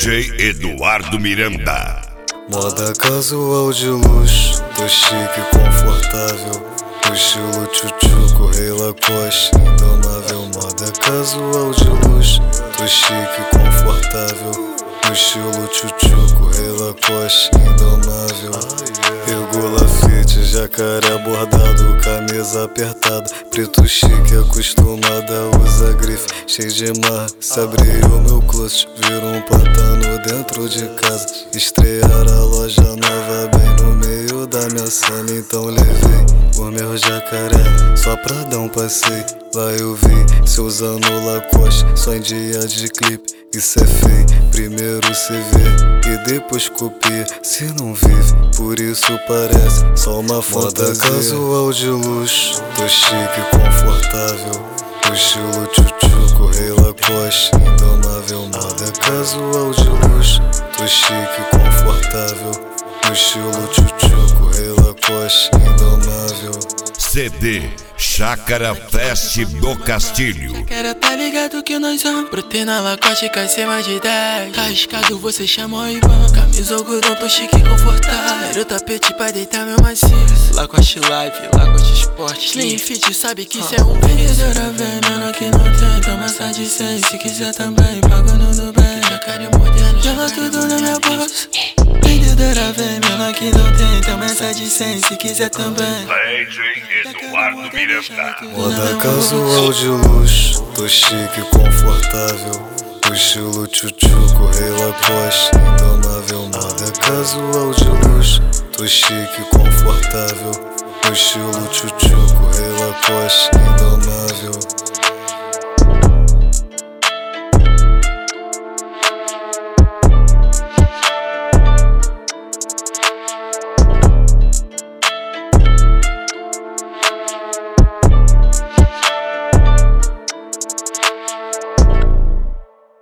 DJ Eduardo Miranda. Moda casual de luxo, tô chique e confortável. No estilo tchutchuco, rei Lacoste, indomável. Moda casual de luxo, tô chique e confortável. No estilo tchutchuco, rei Lacoste, indomável. Pegou Lafite, jacaré bordado, camisa apertada. Preto chique, acostumada a usar grife, cheio de mar. Se abrir o meu closet, vira um pantano dentro de casa. Estrear a loja nova bem no meio da minha cena. Então levei o meu jacaré só pra dar um passeio. Lá eu vi cê usando Lacoste, só em dia de clipe. Isso é feio, primeiro cê vê e depois copia. Se não vive, por isso parece só uma fantasia. Moda casual de luxo, tô chique e confortável. No estilo tchutchuco, rei Lacoste, indomável. Moda casual de luxo, tô chique e confortável. No estilo tchutchuco, rei Lacoste, indomável. CD Chácara Fest do Castilho. Chácara, tá ligado que nós vamos Proteína Lacoste, cai ser mais de 10. Tá arriscado, você chama o Ivan. Camisa algodão, tô chique e confortável. Era o tapete pra deitar meu macio. Lacoste Live, Lacoste Sport, Slim Fit, sabe que cê é um vendedora, vem. Menor que não tem, toma essa de 100. Se quiser também, pagando do bem. Chácara moderno, joga tudo na minha bolsa. Vendedora, vem, menor que não tem, toma essa de 100. Se quiser também. DJ Eduardo Miranda. Moda casual de luxo, tô chique e confortável. No estilo tchutchuco, rei Lacoste, indomável. Moda casual de luxo, tô chique e confortável. No estilo tchutchuco, rei Lacoste,